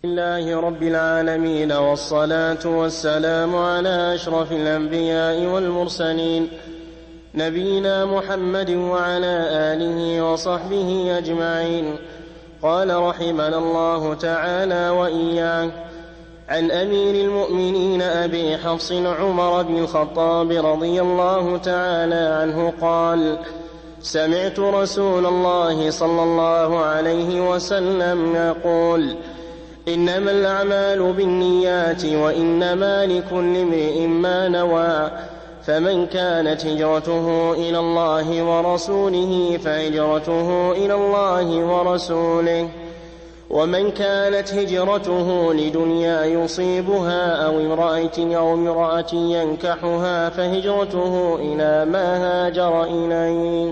لله رب العالمين، والصلاة والسلام على أشرف الأنبياء والمرسلين، نبينا محمد وعلى آله وصحبه أجمعين. قال رحمنا الله تعالى وإياه: عن أمير المؤمنين أبي حفص عمر بن الخطاب رضي الله تعالى عنه قال: سمعت رسول الله صلى الله عليه وسلم يقول: إنما الأعمال بالنيات وإنما لكل امرئ ما نوى، فمن كانت هجرته إلى الله ورسوله فهجرته إلى الله ورسوله، ومن كانت هجرته لدنيا يصيبها أو امرأة ينكحها فهجرته إلى ما هاجر إليه.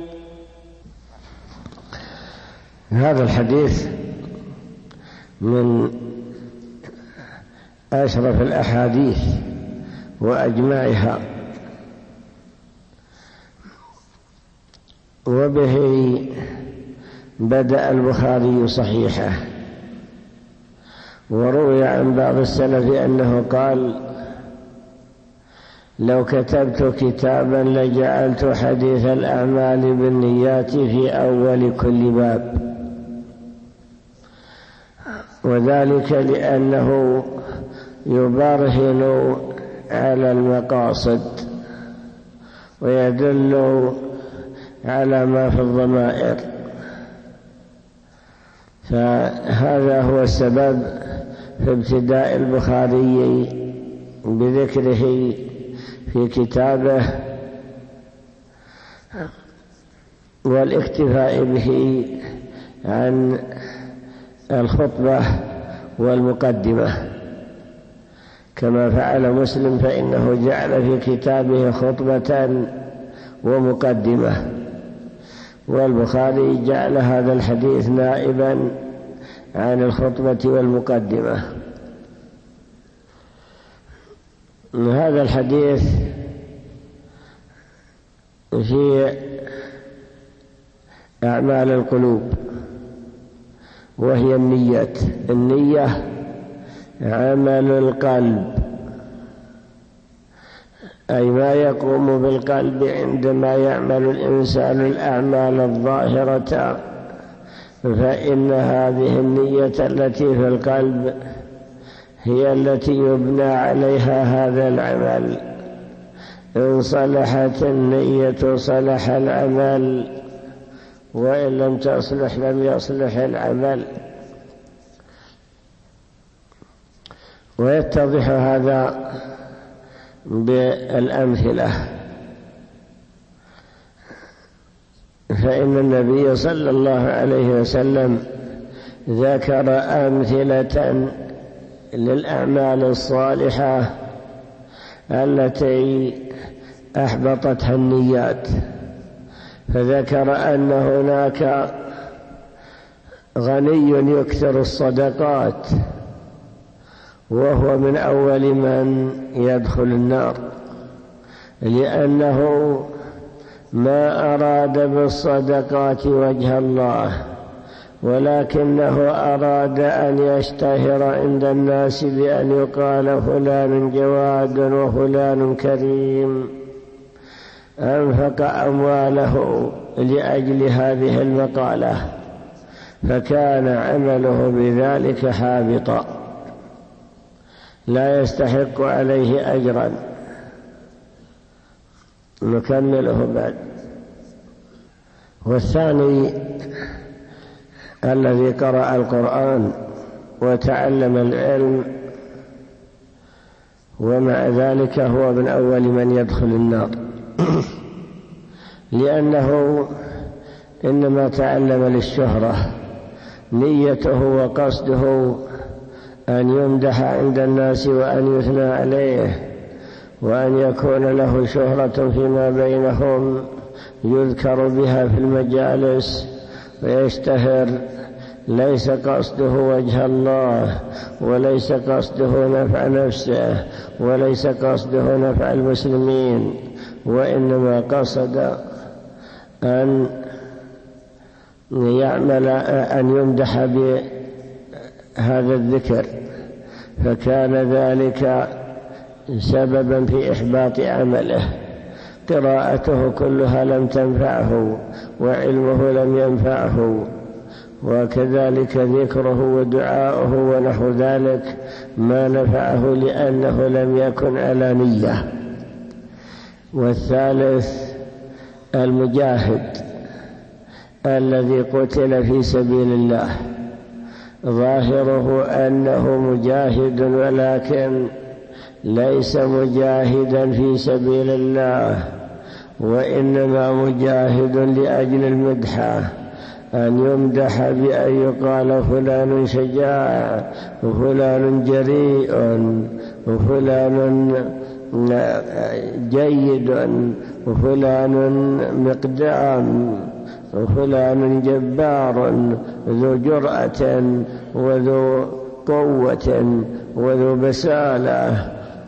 هذا الحديث من أشرف الأحاديث وأجمعها، وبه بدأ البخاري صحيحه. وروي عن بعض السلف أنه قال: لو كتبت كتابا لجعلت حديث الأعمال بالنيات في أول كل باب، وذلك لأنه يبرهن على المقاصد ويدل على ما في الضمائر، فهذا هو السبب في ابتداء البخاري بذكره في كتابه والاكتفاء به عن الخطبة والمقدمة، كما فعل مسلم فإنه جعل في كتابه خطبة ومقدمة، والبخاري جعل هذا الحديث نائبا عن الخطبة والمقدمة. هذا الحديث في أعمال القلوب، وهي النية عمل القلب، أي ما يقوم بالقلب عندما يعمل الإنسان الأعمال الظاهرة، فإن هذه النية التي في القلب هي التي يبنى عليها هذا العمل. إن صلحت النية صلح العمل، وإن لم تصلح لم يصلح العمل. ويتضح هذا بالأمثلة، فإن النبي صلى الله عليه وسلم ذكر أمثلة للأعمال الصالحة التي أحبطتها النيات، فذكر أن هناك غني يكثر الصدقات وهو من أول من يدخل النار، لأنه ما أراد بالصدقات وجه الله، ولكنه أراد أن يشتهر عند الناس بأن يقال فلان جواد وفلان كريم، أنفق أمواله لأجل هذه المقالة، فكان عمله بذلك حابطا لا يستحق عليه أجرا. نكمله بعد. والثاني الذي قرأ القرآن وتعلم العلم ومع ذلك هو من أول من يدخل النار، لأنه إنما تعلم للشهرة، نيته وقصده أن يمدح عند الناس وأن يثنى عليه وأن يكون له شهرة فيما بينهم يذكر بها في المجالس ويشتهر. ليس قصده وجه الله، وليس قصده نفع نفسه، وليس قصده نفع المسلمين، وإنما قصد أن يعمل أن يمدح هذا الذكر، فكان ذلك سببا في إحباط عمله. قراءته كلها لم تنفعه، وعلمه لم ينفعه، وكذلك ذكره ودعاؤه ونحو ذلك ما نفعه لأنه لم يكن على نية. والثالث المجاهد الذي قتل في سبيل الله، ظاهره أنه مجاهد ولكن ليس مجاهدا في سبيل الله، وإنما مجاهد لأجل المدحة، أن يمدح بأن يقال فلان شجاع وفلان جريء وفلان جيد وفلان مقدام وفلان جبار ذو جرأة وذو قوة وذو بسالة.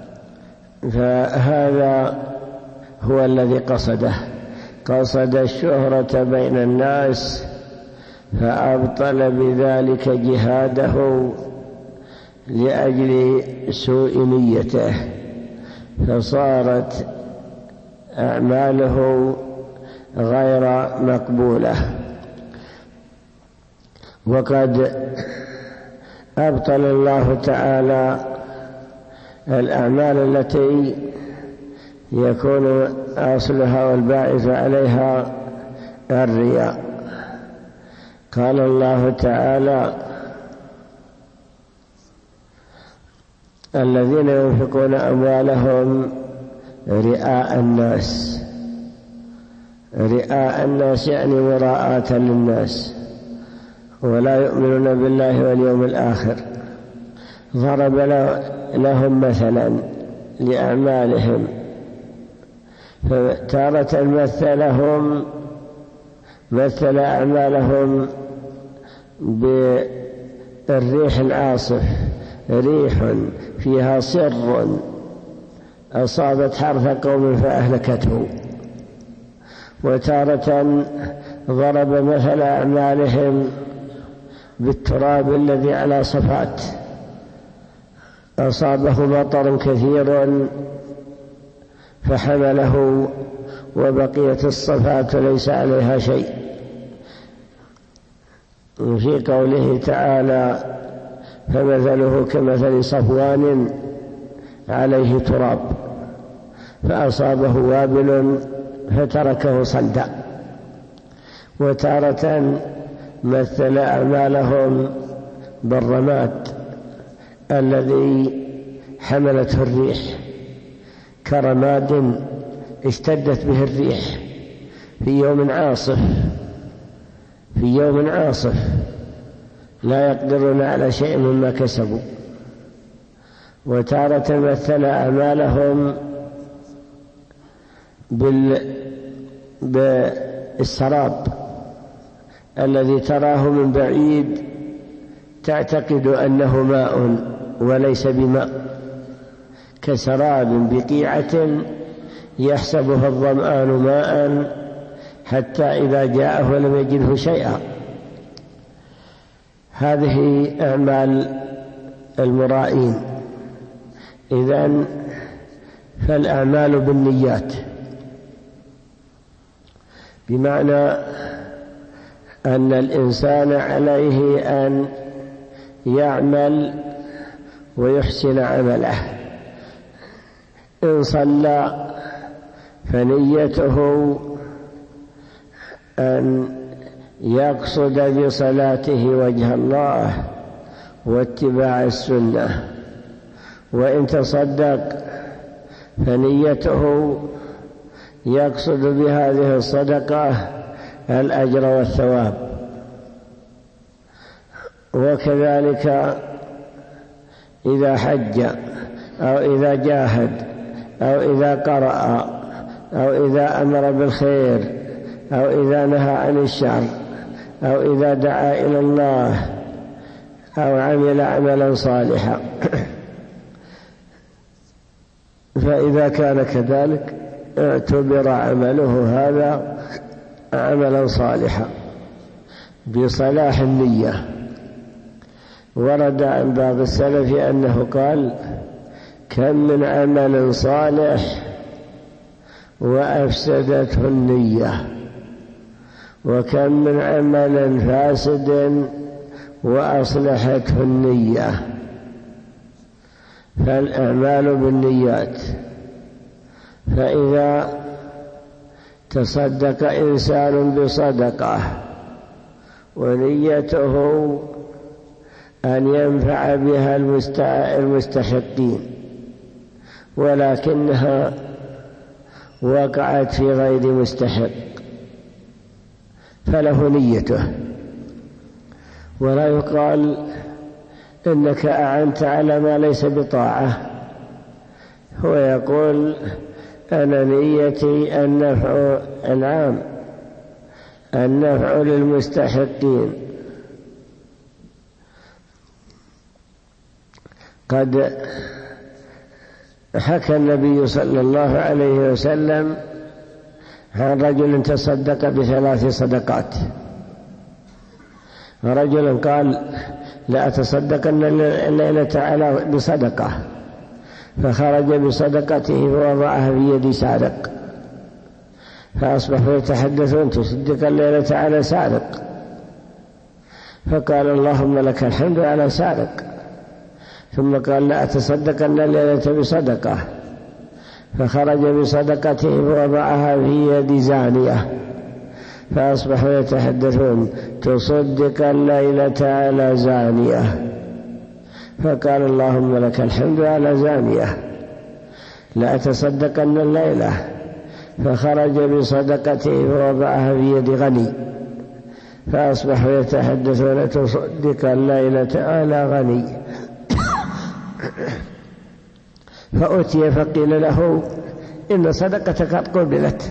فهذا هو الذي قصد الشهرة بين الناس، فأبطل بذلك جهاده لأجل سوء نيته، فصارت أعماله غير مقبولة. وقد أبطل الله تعالى الأعمال التي يكون أصلها والباعث عليها الرياء. قال الله تعالى: الذين ينفقون أموالهم رئاء الناس، رئاء الناس يعني مراءة للناس، ولا يؤمنون بالله واليوم الآخر. ضرب لهم مثلا لأعمالهم، فتارة مثل أعمالهم بالريح العاصف، ريح فيها صر أصابت حرث قوم فأهلكته. وتارة ضرب مثل أعمالهم بالتراب الذي على صفات، أصابه مطر كثير فحمله وبقيت الصفات ليس عليها شيء. في قوله تعالى: فمثله كمثل صفوان عليه تراب فأصابه وابل فتركه صلدا. وتارة مثل أعمالهم بالرماد الذي حملته الريح، كرماد اشتدت به الريح في يوم عاصف لا يقدرون على شيء مما كسبوا. وتارة مثل أعمالهم بالسراب الذي تراه من بعيد تعتقد أنه ماء وليس بماء، كسراب بقيعة يحسبه الظمآن ماء حتى إذا جاءه لم يجده شيئا. هذه أعمال المرائين. إذن فالأعمال بالنيات، بمعنى أن الإنسان عليه أن يعمل ويحسن عمله. إن صلى فنيته أن يقصد بصلاته وجه الله واتباع السنة. وإن تصدق فنيته يقصد بهذه الصدقة الأجر والثواب. وكذلك إذا حج أو إذا جاهد أو إذا قرأ أو إذا أمر بالخير أو إذا نهى عن الشر أو إذا دعا إلى الله أو عمل عملا صالحا، فإذا كان كذلك اعتبر عمله هذا عملا صالحا بصلاح النية. ورد عن بعض السلف أنه قال: كم من عمل صالح وأفسدته النية، وكم من عمل فاسد وأصلحته النية. فالأعمال بالنيات، فإذا تصدق إنسان بصدقة ونيته أن ينفع بها المستحقين، ولكنها وقعت في غير مستحق، فله نيته، ولا يقال إنك أعنت على ما ليس بطاعة. هو يقول: أنا نيتي النفع العام، النفع للمستحقين. قد حكى النبي صلى الله عليه وسلم عن رجل تصدق ب3 صدقات. رجل قال: لا أتصدقن الليلة على بصدقة، فخرج بصدقته فوضعها في يد سارق، فأصبحوا يتحدثون: تصدق الليلة على سارق. فقال: اللهم لك الحمد على سارق. ثم قال: لا أتصدقن الليلة بصدقة، فخرج بصدقته فوضعها في يد زانية، فأصبحوا يتحدثون: تصدق الليلة على زانية. فقال: اللهم لك الحمد على زانية. لا أتصدقن الليلة، فخرج بصدقته فوضعها في يد غني، فأصبحوا يتحدثون: تصدق الليلة على غني. فأتي فقيل له: إن صدقتك قد قبلت،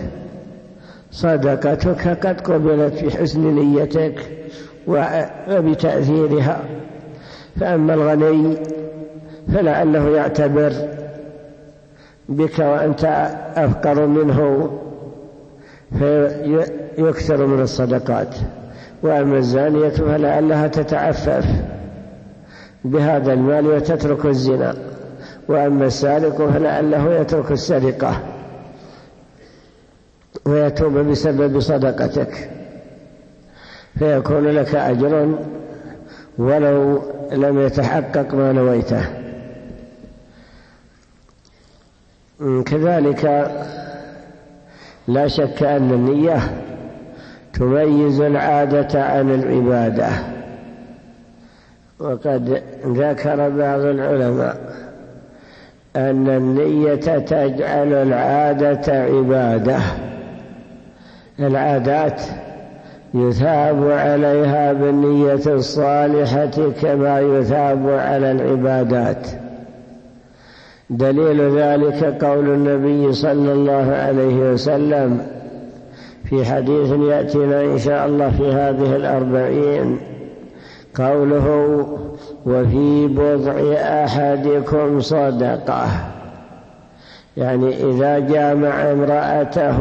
صدقتك قد قبلت بحسن نيتك وبتأثيرها. فأما الغني فلعله يعتبر بك وأنت أفقر منه فيكثر من الصدقات، وأما الزانية فلعلها تتعفف بهذا المال وتترك الزنا، وأما السارق فلعله يترك السرقة ويتوب بسبب صدقتك، فيكون لك أجر ولو لم يتحقق ما نويته. كذلك لا شك أن النية تميز العادة عن العبادة. وقد ذكر بعض العلماء أن النية تجعل العادة عبادة. العادات يثاب عليها بالنية الصالحة كما يثاب على العبادات. دليل ذلك قول النبي صلى الله عليه وسلم في حديث يأتينا إن شاء الله في هذه 40، قوله: وفي بضع أحدكم صدقة، يعني إذا جامع امرأته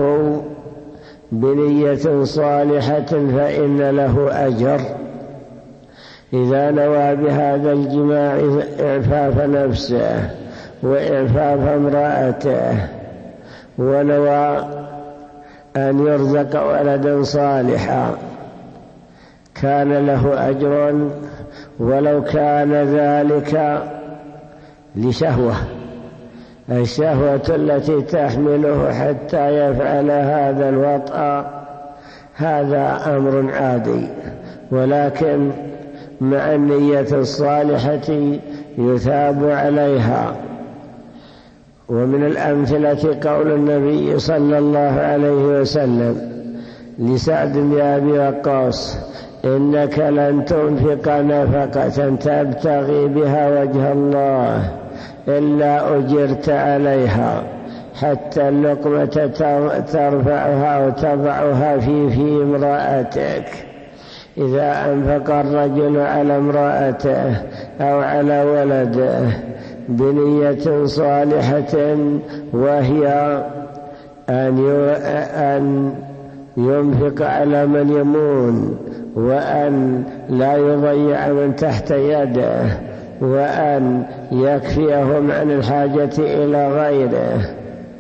بنية صالحة فإن له أجر. إذا نوى بهذا الجماع إعفاف نفسه وإعفاف امرأته، ونوى أن يرزق ولدا صالحا، كان له أجر ولو كان ذلك لشهوة، الشهوة التي تحمله حتى يفعل هذا الوطأ، هذا أمر عادي، ولكن مع النية الصالحة يثاب عليها. ومن الأمثلة قول النبي صلى الله عليه وسلم لسعد بن أبي وقاص: إنك لن تنفق نفقة تبتغي بها وجه الله إلا أجرت عليها، حتى اللقمة ترفعها وتضعها في امرأتك. إذا أنفق الرجل على امرأته أو على ولده بنية صالحة، وهي أن ينفق على من يمون، وأن لا يضيع من تحت يده، وأن يكفيهم عن الحاجة إلى غيره،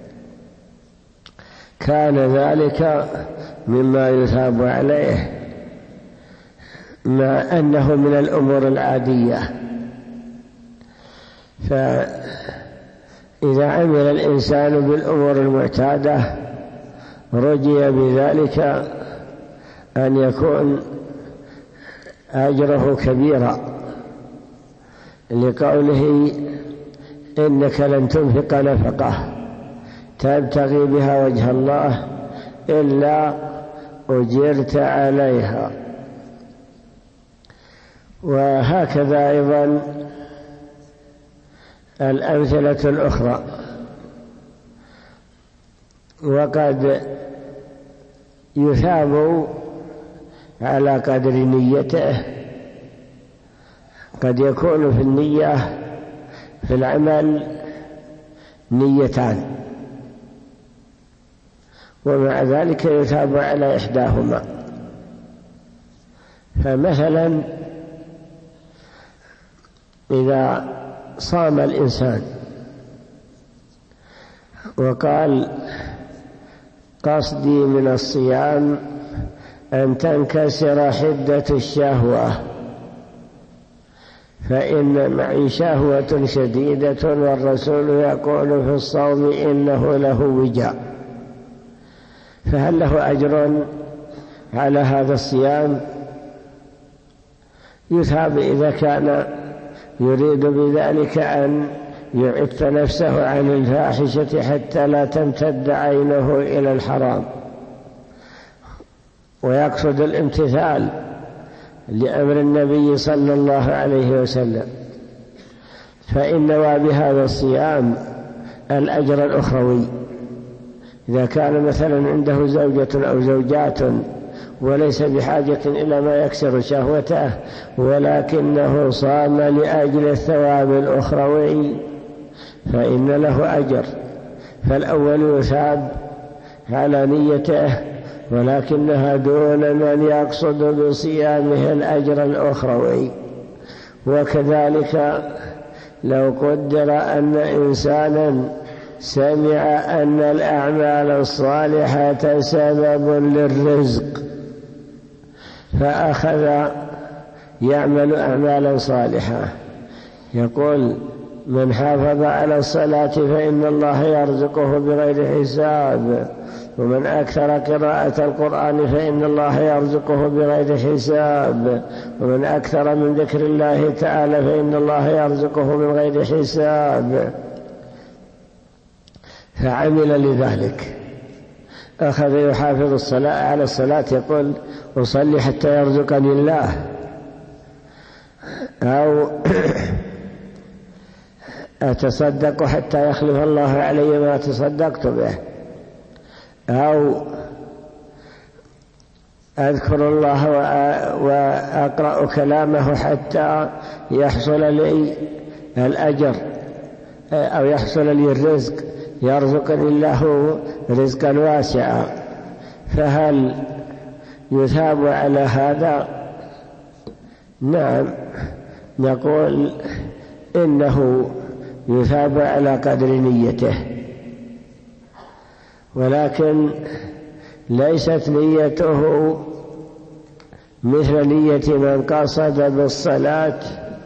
كان ذلك مما يثاب عليه، مع أنه من الأمور العادية. فإذا عمل الإنسان بالأمور المعتادة رجي بذلك أن يكون أجره كبيرا، لقوله إنك لن تنفق نفقة تبتغي بها وجه الله إلا أجرت عليها. وهكذا أيضا الأمثلة الأخرى. وقد يثاب على قدر نيته، قد يكون في النية في العمل نيتان، ومع ذلك يثاب على إحداهما. فمثلا إذا صام الإنسان وقال قصدي من الصيام أن تنكسر حدة الشهوة، فإن معي شهوة شديدة والرسول يقول في الصوم إنه له وجاء، فهل له أجر على هذا الصيام؟ يثاب إذا كان يريد بذلك أن يعف نفسه عن الفاحشة حتى لا تمتد عينه إلى الحرام، ويقصد الامتثال لأمر النبي صلى الله عليه وسلم، فإن نوى بهذا الصيام الأجر الأخروي. إذا كان مثلا عنده زوجة أو زوجات وليس بحاجة إلى ما يكسر شهوته، ولكنه صام لأجل الثواب الأخروي، فإن له أجر. فالأول يثاب على نيته، ولكنها دون من يقصد بصيامه الأجر الأخروي. وكذلك لو قدر أن إنسانا سمع أن الأعمال الصالحة سبب للرزق، فأخذ يعمل أعمالا صالحة، يقول من حافظ على الصلاة فإن الله يرزقه بغير حساب، ومن أكثر قراءة القرآن فإن الله يرزقه بغير حساب، ومن أكثر من ذكر الله تعالى فإن الله يرزقه بغير حساب. فعمل لذلك، أخذ يحافظ الصلاة على الصلاة، يقول أصلي حتى يرزقني الله، أو أتصدق حتى يخلف الله علي ما تصدقت به، أو أذكر الله وأقرأ كلامه حتى يحصل لي الأجر أو يحصل لي الرزق، يرزقني الله رزقا واسعا. فهل يثاب على هذا؟ نعم، نقول إنه يثاب على قدر نيته، ولكن ليست نيته مثل نية من قصد بالصلاة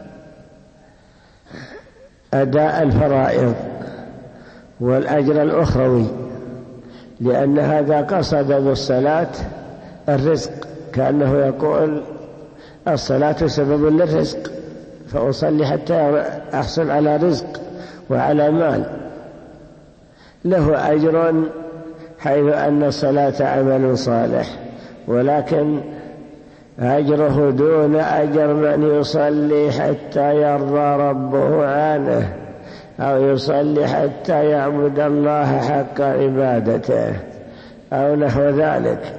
أداء الفرائض والأجر الأخروي، لأن هذا قصد بالصلاة الرزق، كأنه يقول الصلاة سبب للرزق، فأصلي حتى أحصل على رزق وعلى مال. له أجر حيث أن الصلاة عمل صالح، ولكن أجره دون أجر من يصلي حتى يرضى ربه عنه، أو يصلي حتى يعبد الله حق عبادته، أو نحو ذلك.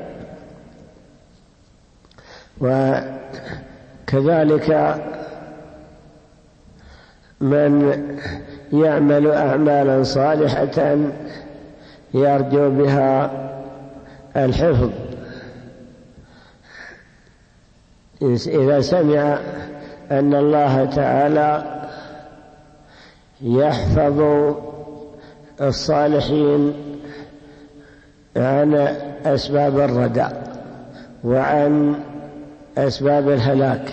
وكذلك من يعمل أعمالا صالحة يرجو بها الحفظ إذا سمع أن الله تعالى يحفظ الصالحين عن أسباب الردى وعن أسباب الهلاك،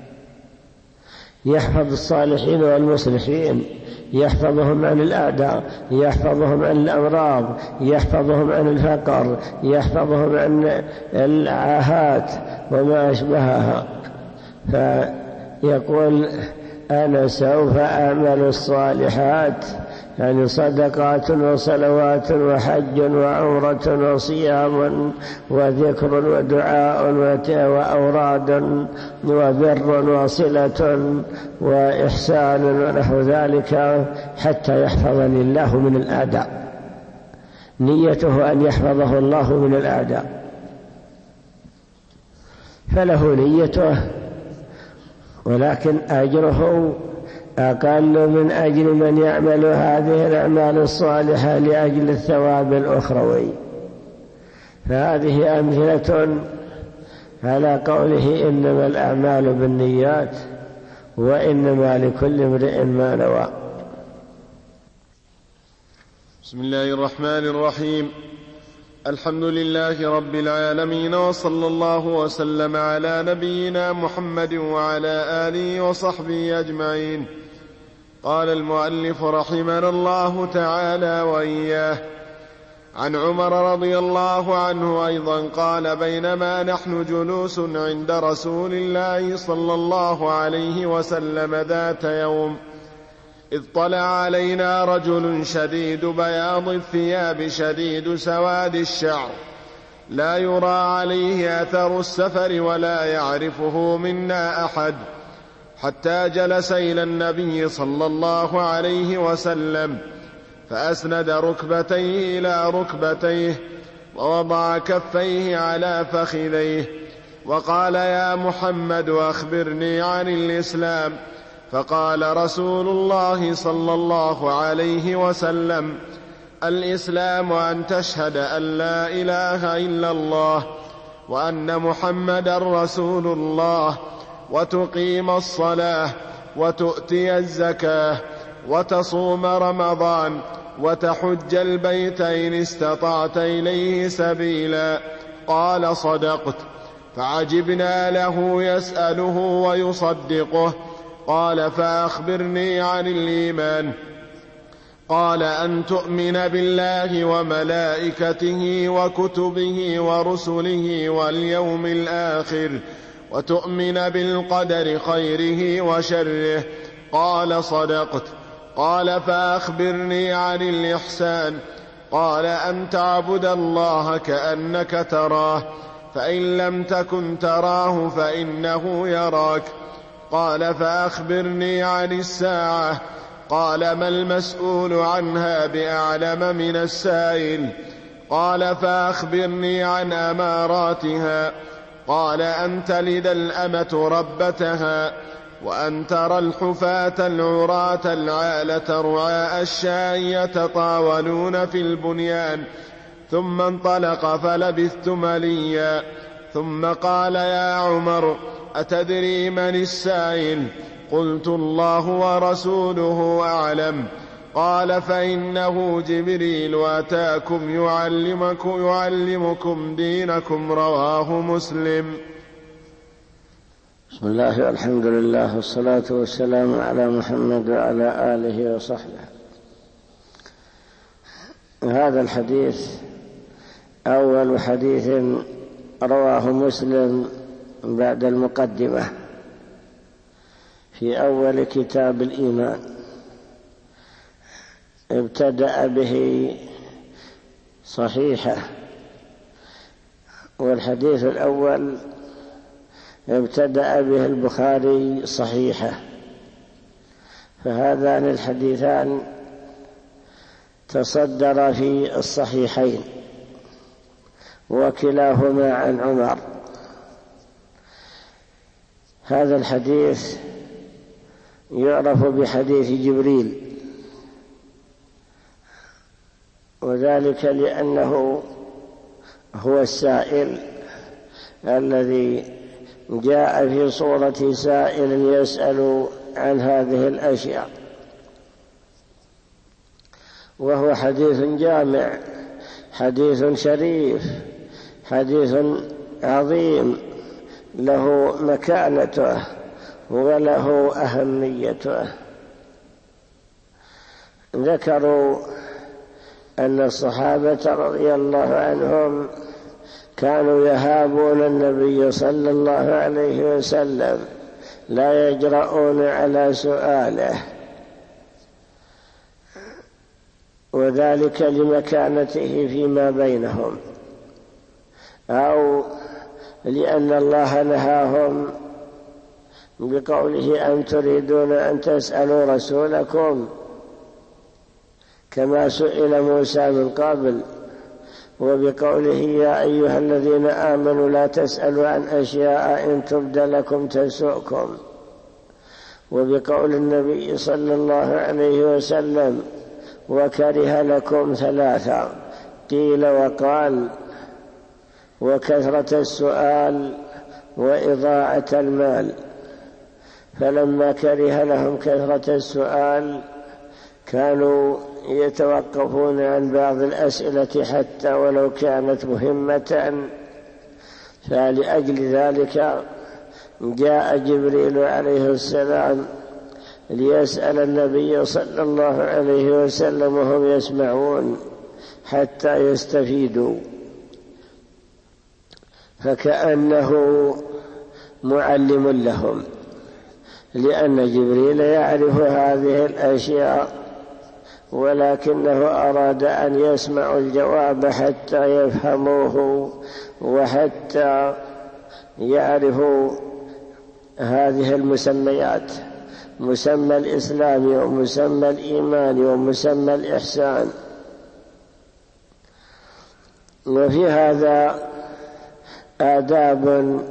يحفظ الصالحين والمصلحين، يحفظهم عن الأعداء، يحفظهم عن الأمراض، يحفظهم عن الفقر، يحفظهم عن العاهات وما أشبهها. فيقول أنا سوف أعمل الصالحات، يعني صدقات وصلوات وحج وعمرة وصيام وذكر ودعاء وأوراد وبر وصلة وإحسان ونحو ذلك حتى يحفظني الله من الأعداء. نيته أن يحفظه الله من الأعداء، فله نيته، ولكن أجره أقل من أجر من يعمل هذه الأعمال الصالحة لأجل الثواب الأخروي. فهذه أمثلة على قوله إنما الأعمال بالنيات وإنما لكل امرئ ما نوى. بسم الله الرحمن الرحيم. الحمد لله رب العالمين، وصلى الله وسلم على نبينا محمد وعلى آله وصحبه أجمعين. قال المؤلف رحمنا الله تعالى وإياه: عن عمر رضي الله عنه أيضا قال: بينما نحن جلوس عند رسول الله صلى الله عليه وسلم ذات يوم، إذ طلع علينا رجل شديد بياض الثياب شديد سواد الشعر، لا يرى عليه أثر السفر ولا يعرفه منا أحد، حتى جلس إلى النبي صلى الله عليه وسلم، فأسند ركبتيه إلى ركبتيه ووضع كفيه على فخذيه، وقال: يا محمد أخبرني عن الإسلام. فقال رسول الله صلى الله عليه وسلم: الإسلام أن تشهد أن لا إله إلا الله وأن محمدا رسول الله، وتقيم الصلاة، وتؤتي الزكاة، وتصوم رمضان، وتحج البيت إن استطعت إليه سبيلا. قال: صدقت. فعجبنا له يسأله ويصدقه. قال: فأخبرني عن الإيمان. قال: أن تؤمن بالله وملائكته وكتبه ورسله واليوم الآخر، وتؤمن بالقدر خيره وشره. قال: صدقت. قال: فأخبرني عن الإحسان. قال: أن تعبد الله كأنك تراه، فإن لم تكن تراه فإنه يراك. قال: فأخبرني عن الساعة. قال: ما المسؤول عنها بأعلم من السائل. قال: فأخبرني عن أماراتها. قال: أن تلد الأمة ربتها، وأن ترى الحفاة العراة العالة رعاء الشاء يتطاولون في البنيان. ثم انطلق فلبثت مليا، ثم قال: يا عمر، أتدري من السائل؟ قلت: الله ورسوله أعلم. قال: فإنه جبريل أتاكم يعلمكم دينكم. رواه مسلم. بسم الله والحمد لله والصلاة والسلام على محمد وعلى آله وصحبه. هذا الحديث أول حديث رواه مسلم بعد المقدمة في أول كتاب الإيمان. ابتدأ به صحيحة، والحديث الأول ابتدأ به البخاري صحيحة، فهذان الحديثان تصدر في الصحيحين، وكلاهما عن عمر. هذا الحديث يعرف بحديث جبريل، وذلك لأنه هو السائل الذي جاء في صورة سائل يسأل عن هذه الأشياء، وهو حديث جامع، حديث شريف، حديث عظيم، له مكانته وله أهميته. ذكروا أن الصحابة رضي الله عنهم كانوا يهابون النبي صلى الله عليه وسلم، لا يجرؤون على سؤاله، وذلك لمكانته فيما بينهم، أو لأن الله نهاهم بقوله أن تريدون أن تسألوا رسولكم، كما سئل موسى من قبل، وبقوله يا أيها الذين آمنوا لا تسألوا عن أشياء إن تبد لكم تسؤكم، وبقول النبي صلى الله عليه وسلم وكره لكم ثلاثة، قيل وقال وكثرة السؤال وإضاعة المال. فلما كره لهم كثرة السؤال كانوا يتوقفون عن بعض الأسئلة حتى ولو كانت مهمة، فلأجل ذلك جاء جبريل عليه السلام ليسأل النبي صلى الله عليه وسلم وهم يسمعون حتى يستفيدوا، فكأنه معلم لهم، لأن جبريل يعرف هذه الأشياء، ولكنه أراد أن يسمعوا الجواب حتى يفهموه وحتى يعرفوا هذه المسميات، مسمى الإسلام ومسمى الإيمان ومسمى الإحسان. وفي هذا آداب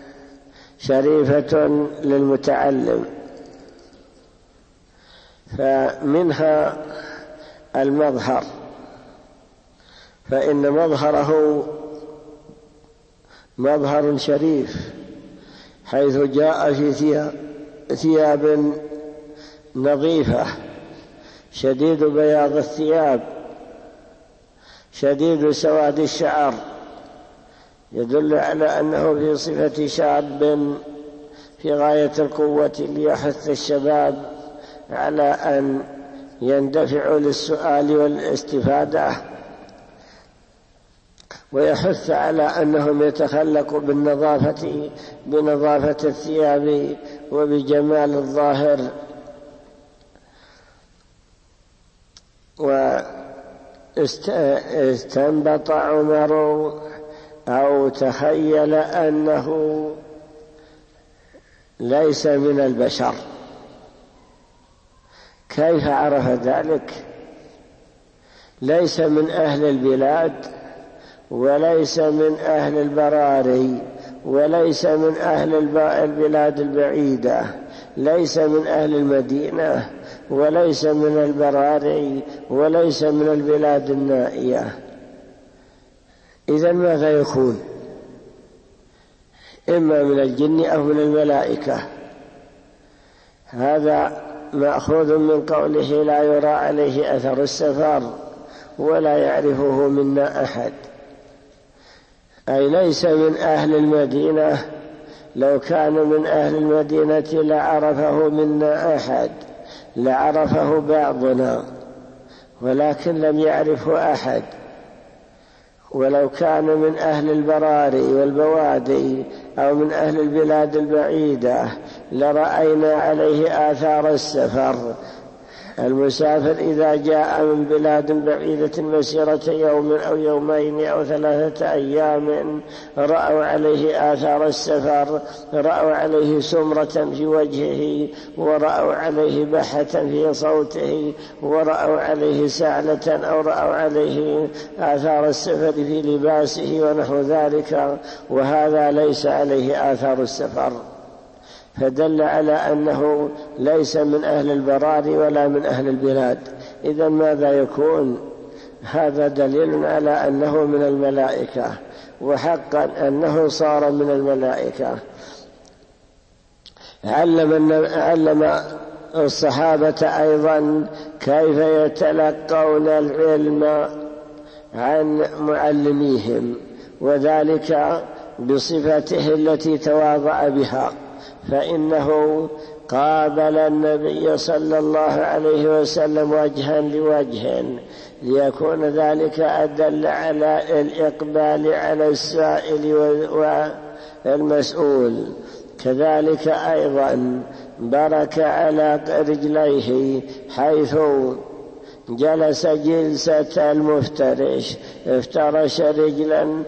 شريفة للمتعلم، فمنها المظهر، فإن مظهره مظهر شريف، حيث جاء في ثياب نظيفة، شديد بياض الثياب، شديد سواد الشعر، يدل على أنه في صفة شاب في غاية القوة، ليحث الشباب على أن يندفعوا للسؤال والاستفادة، ويحث على أنهم يتخلقوا بنظافة الثياب وبجمال الظاهر. واستنبط عمر أو تخيل أنه ليس من البشر. كيف عرف ذلك؟ ليس من أهل البلاد، وليس من أهل البراري، وليس من أهل البلاد البعيدة، ليس من أهل المدينة، وليس من البراري، وليس من البلاد النائية. إذن ماذا يكون؟ إما من الجن أو من الملائكة. هذا مأخوذ من قوله لا يرى عليه أثر السفر ولا يعرفه منا أحد، أي ليس من أهل المدينة. لو كان من أهل المدينة لعرفه منا أحد، لعرفه بعضنا، ولكن لم يعرفه أحد. ولو كان من أهل البراري والبوادي أو من أهل البلاد البعيدة لرأينا عليه آثار السفر. المسافر إذا جاء من بلاد بعيدة مسيرة يوم أو يومين أو 3 أيام رأوا عليه آثار السفر، رأوا عليه سمرة في وجهه، ورأوا عليه بحة في صوته، ورأوا عليه سعلة، أو رأوا عليه آثار السفر في لباسه ونحو ذلك، وهذا ليس عليه آثار السفر، فدل على أنه ليس من أهل البراري ولا من أهل البلاد. إذن ماذا يكون؟ هذا دليل على أنه من الملائكة، وحقا أنه صار من الملائكة، علم الصحابة أيضا كيف يتلقون العلم عن معلميهم، وذلك بصفته التي تواضع بها، فإنه قابل النبي صلى الله عليه وسلم وجها لوجه، ليكون ذلك أدل على الإقبال على السائل والمسؤول. كذلك أيضا برك على رجليه حيث جلس جلسة المفترش، افترش رجلا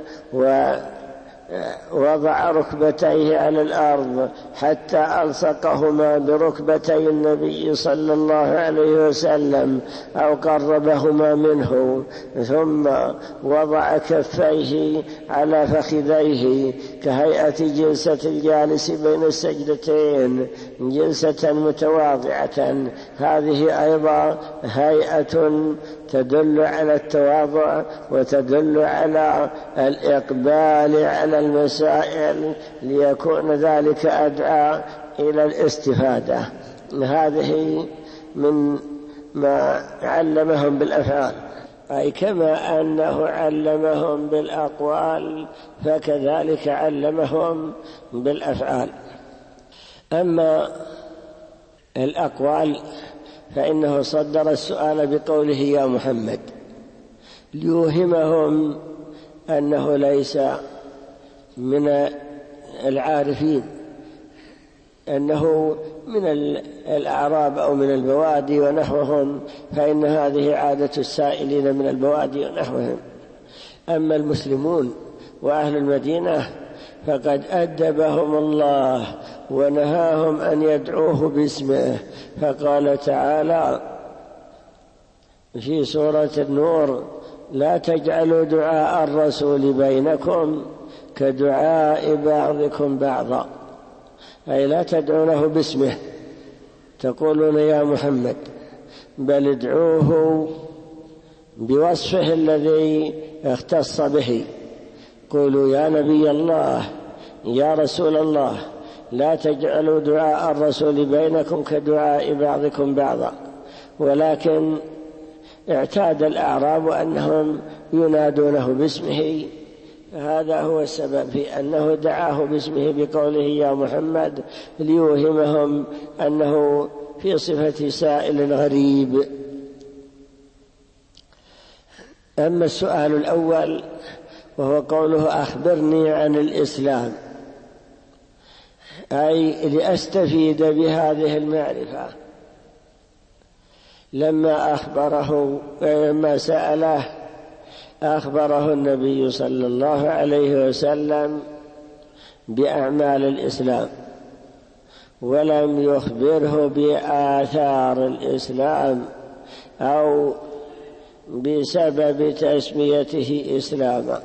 ووضع ركبتيه على الأرض حتى ألصقهما بركبتي النبي صلى الله عليه وسلم أو قربهما منه، ثم وضع كفيه على فخذيه كهيئة جلسة الجالس بين السجدتين، جلسة متواضعة. هذه أيضا هيئة تدل على التواضع وتدل على الإقبال على المسائل، ليكون ذلك أدعى إلى الاستفادة. هذه من ما علمهم بالأفعال، أي كما أنه علمهم بالأقوال فكذلك علمهم بالأفعال. أما الأقوال فإنه صدر السؤال بقوله يا محمد، ليوهمهم أنه ليس من العارفين، أنه من الأعراب أو من البوادي ونحوهم، فإن هذه عادة السائلين من البوادي ونحوهم. أما المسلمون وأهل المدينة فقد أدبهم الله ونهاهم أن يدعوه باسمه، فقال تعالى في سورة النور: لا تجعلوا دعاء الرسول بينكم كدعاء بعضكم بعضا، أي لا تدعونه باسمه تقولون يا محمد، بل ادعوه بوصفه الذي اختص به، قولوا يا نبي الله، يا رسول الله، لا تجعلوا دعاء الرسول بينكم كدعاء بعضكم بعضا. ولكن اعتاد الأعراب أنهم ينادونه باسمه، هذا هو السبب في أنه دعاه باسمه بقوله يا محمد، ليوهمهم أنه في صفة سائل غريب. أما السؤال الأول وهو قوله أخبرني عن الإسلام، أي لأستفيد بهذه المعرفة. لما سأله أخبره النبي صلى الله عليه وسلم بأعمال الإسلام، ولم يخبره بآثار الإسلام أو بسبب تسميته إسلاما.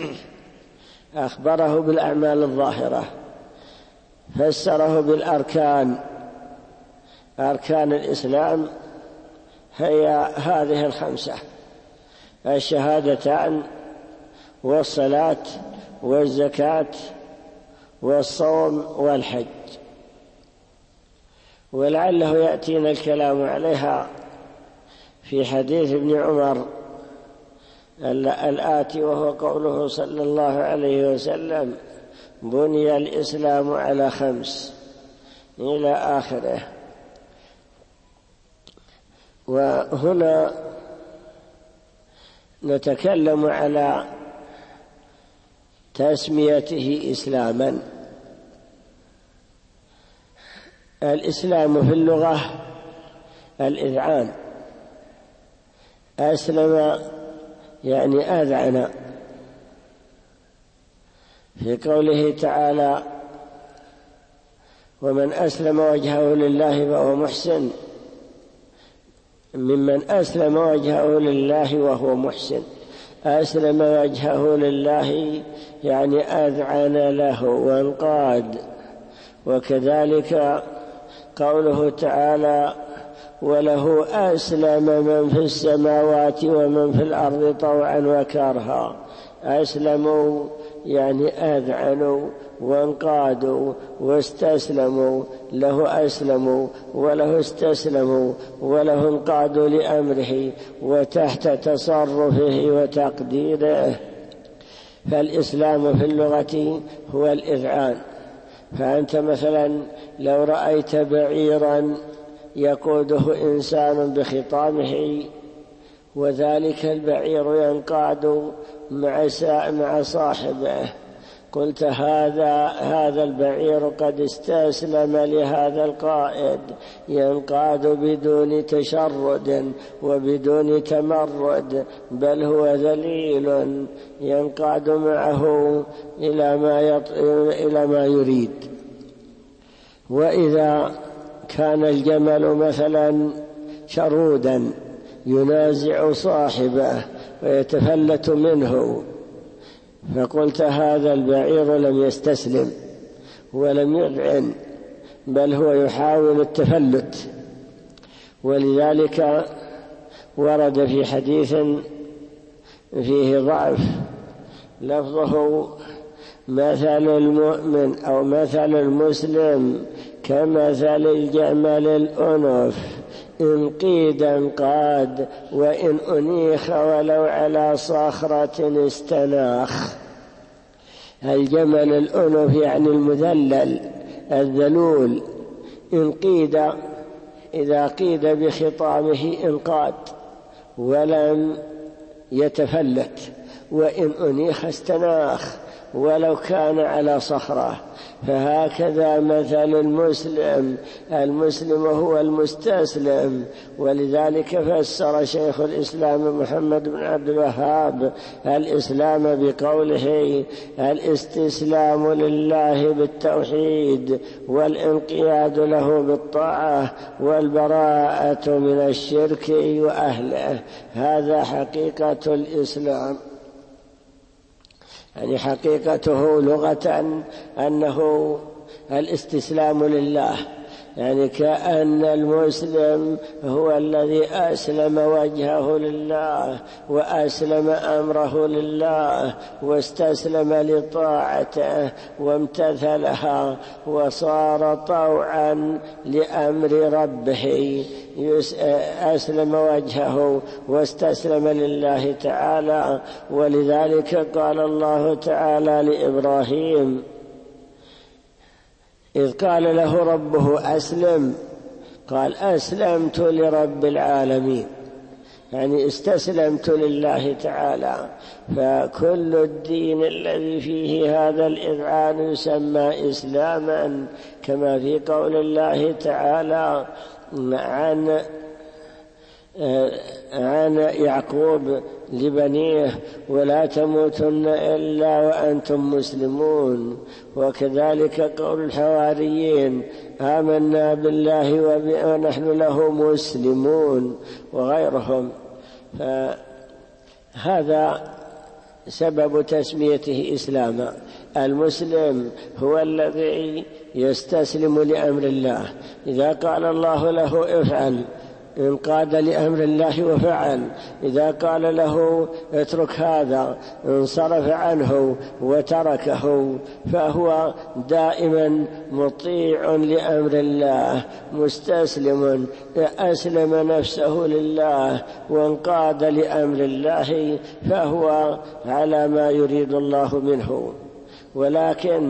أخبره بالأعمال الظاهرة، فسره بالأركان. أركان الإسلام هي هذه الخمسة: الشهادتان والصلاة والزكاة والصوم والحج، ولعله يأتينا الكلام عليها في حديث ابن عمر الآتي، وهو قوله صلى الله عليه وسلم: بني الإسلام على 5 إلى آخره. وهنا نتكلم على تسميته إسلاما. الإسلام في اللغة الإذعان، أسلم يعني أذعن، في قوله تعالى: ومن أسلم وجهه لله فهو محسن. ممن أسلم وجهه لله وهو محسن، أسلم وجهه لله يعني أذعن له وانقاد. وكذلك قوله تعالى: وله أسلم من في السماوات ومن في الأرض طوعا وكرها، أسلموا يعني أذعنوا وانقادوا واستسلموا له، أسلموا وله استسلموا وله انقادوا لأمره وتحت تصرفه وتقديره. فالإسلام في اللغة هو الإذعان. فأنت مثلا لو رأيت بعيرا يقوده إنسان بخطامه وذلك البعير ينقاد مع صاحبه، قلت هذا البعير قد استسلم لهذا القائد، ينقاد بدون تشرد وبدون تمرد، بل هو ذليل ينقاد معه إلى ما يريد. وإذا كان الجمل مثلا شرودا ينازع صاحبه ويتفلت منه، فقلت هذا البعير لم يستسلم ولم يذعن، بل هو يحاول التفلت. ولذلك ورد في حديث فيه ضعف لفظه: مثل المؤمن أو مثل المسلم كمثل الجمل الأنف، إن قيد انقاد وإن أنيخ ولو على صخرة استناخ. الجمل الأنف يعني المذلل الذلول، إن قيد إذا قيد بخطامه انقاد ولم يتفلت، وإن أنيخ استناخ ولو كان على صخرة. فهكذا مثل المسلم هو المستسلم. ولذلك فسر شيخ الإسلام محمد بن عبد الوهاب الإسلام بقوله: الاستسلام لله بالتوحيد والانقياد له بالطاعة والبراءة من الشرك وأهله. هذا حقيقة الإسلام، يعني حقيقته لغة أنه الاستسلام لله، يعني كأن المسلم هو الذي أسلم وجهه لله وأسلم أمره لله واستسلم لطاعته وامتثلها وصار طوعا لأمر ربه، أسلم وجهه واستسلم لله تعالى. ولذلك قال الله تعالى لإبراهيم إذ قال له ربه أسلم، قال أسلمت لرب العالمين، يعني استسلمت لله تعالى. فكل الدين الذي فيه هذا الإذعان يسمى إسلاما، كما في قول الله تعالى عن يعقوب لبنيه: ولا تموتن إلا وأنتم مسلمون. وكذلك قول الحواريين: آمنا بالله ونحن له مسلمون، وغيرهم. فهذا سبب تسميته إسلاما. المسلم هو الذي يستسلم لأمر الله، إذا قال الله له افعل انقاد لأمر الله وفعل، إذا قال له اترك هذا انصرف عنه وتركه. فهو دائما مطيع لأمر الله مستسلم، أسلم نفسه لله وانقاد لأمر الله، فهو على ما يريد الله منه. ولكن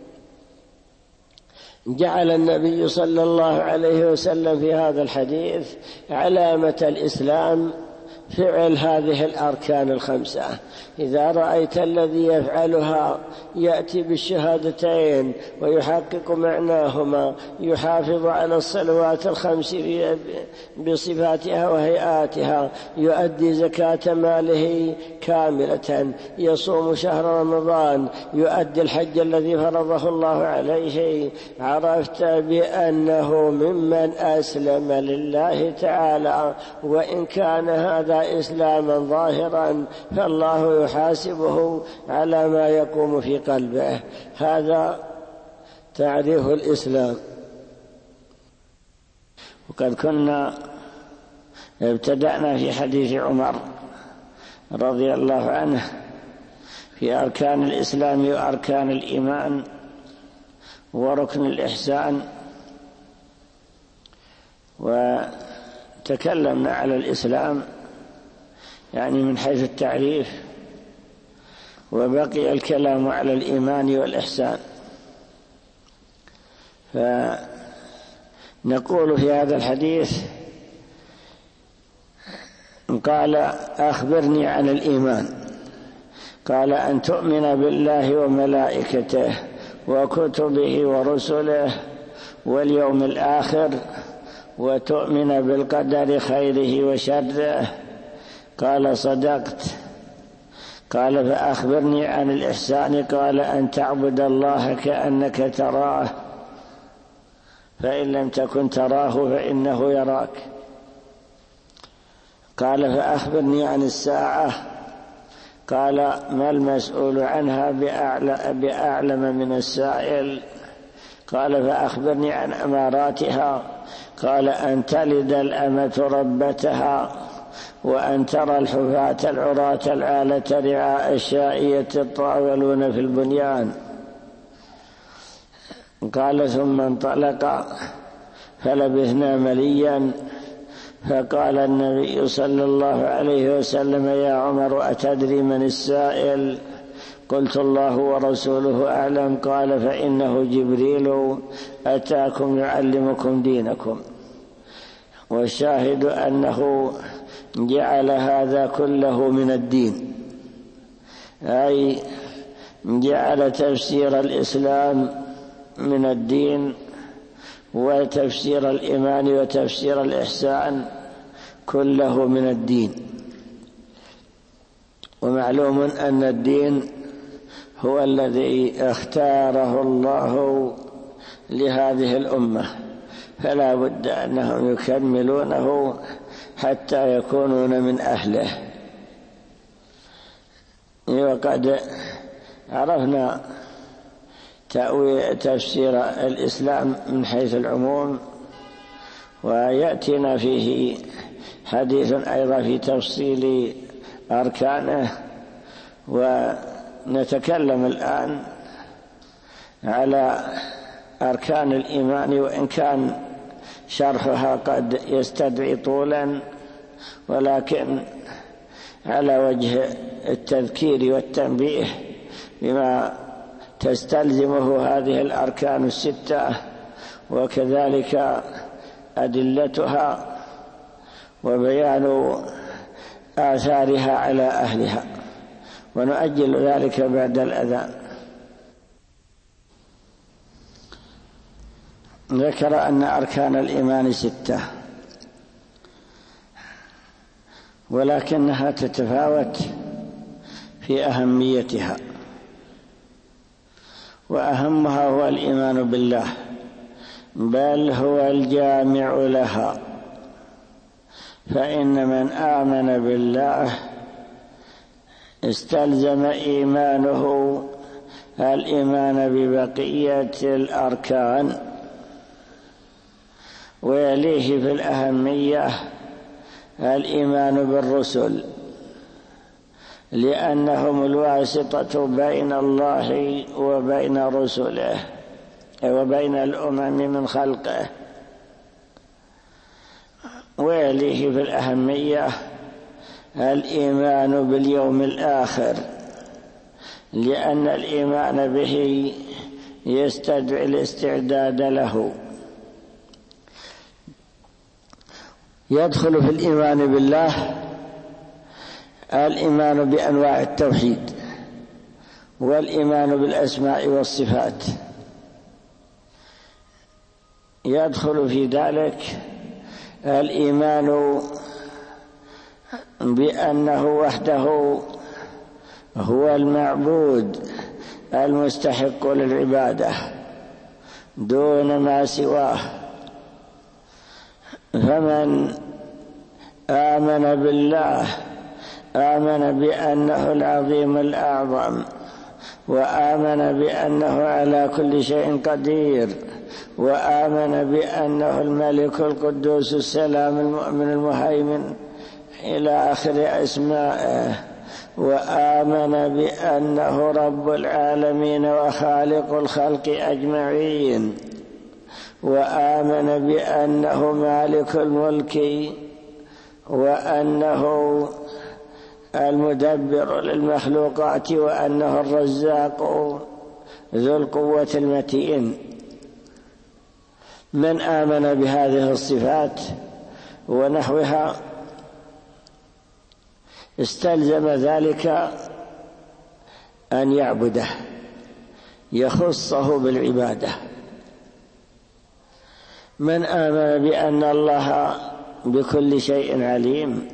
جعل النبي صلى الله عليه وسلم في هذا الحديث علامة الإسلام فعل هذه الأركان الخمسة. إذا رأيت الذي يفعلها يأتي بالشهادتين ويحقق معناهما، يحافظ على الصلوات الخمس بصفاتها وهيئاتها، يؤدي زكاة ماله كاملة، يصوم شهر رمضان، يؤدي الحج الذي فرضه الله عليه، عرفت بأنه ممن أسلم لله تعالى. وإن كان هذا إسلاما ظاهرا فالله يحاسبه على ما يقوم في قلبه. هذا تعريف الإسلام. وقد كنا ابتدأنا في حديث عمر رضي الله عنه في أركان الإسلام وأركان الإيمان وركن الإحسان، وتكلمنا على الإسلام يعني من حيث التعريف، وبقي الكلام على الإيمان والإحسان. فنقول في هذا الحديث قال: أخبرني عن الإيمان. قال: أن تؤمن بالله وملائكته وكتبه ورسله واليوم الآخر، وتؤمن بالقدر خيره وشره. قال: صدقت. قال: فأخبرني عن الإحسان. قال: أن تعبد الله كأنك تراه، فإن لم تكن تراه فإنه يراك. قال: فأخبرني عن الساعة. قال: ما المسؤول عنها بأعلم من السائل. قال: فأخبرني عن أماراتها. قال: أن تلد الأمة ربتها، وأن ترى الحفاة العراة العالة رعاء الشاء يتطاولون في البنيان. قال: ثم انطلق فلبثنا مليا، فقال النبي صلى الله عليه وسلم: يا عمر، أتدري من السائل؟ قلت: الله ورسوله أعلم. قال: فإنه جبريل أتاكم يعلمكم دينكم. والشاهد أنه جعل هذا كله من الدين، أي جعل تفسير الإسلام من الدين، وتفسير الإيمان وتفسير الإحسان كله من الدين. ومعلوم أن الدين هو الذي اختاره الله لهذه الأمة، فلا بد أنهم يكملونه حتى يكونون من أهله. وقد عرفنا تفسير الإسلام من حيث العموم، ويأتينا فيه حديث أيضا في تفصيل أركانه. ونتكلم الآن على أركان الإيمان، وإن كان شرحها قد يستدعي طولا، ولكن على وجه التذكير والتنبيه بما تستلزمه هذه الأركان الستة، وكذلك أدلتها وبيان آثارها على أهلها. ونؤجل ذلك بعد الأذان. ذكر أن أركان الإيمان 6، ولكنها تتفاوت في أهميتها، وأهمها هو الإيمان بالله، بل هو الجامع لها. فإن من آمن بالله استلزم إيمانه الإيمان ببقية الأركان، ويليه في الأهمية الإيمان بالرسل، لأنهم الواسطة بين الله وبين رسله وبين الأمم من خلقه. ويليه في الأهمية الإيمان باليوم الآخر، لأن الإيمان به يستدعي الاستعداد له. يدخل في الإيمان بالله الإيمان بأنواع التوحيد، والإيمان بالأسماء والصفات. يدخل في ذلك الإيمان بأنه وحده هو المعبود المستحق للعبادة دون ما سواه. فمن آمن بالله آمن بأنه العظيم الأعظم، وآمن بأنه على كل شيء قدير، وآمن بأنه الملك القدوس السلام المؤمن المهيمن إلى آخر أسمائه، وآمن بأنه رب العالمين وخالق الخلق أجمعين، وآمن بأنه مالك الملك، وأنه المدبر للمخلوقات، وأنه الرزاق ذو القوة المتين. من آمن بهذه الصفات ونحوها استلزم ذلك أن يعبده، يخصه بالعبادة. من آمن بأن الله بكل شيء عليم،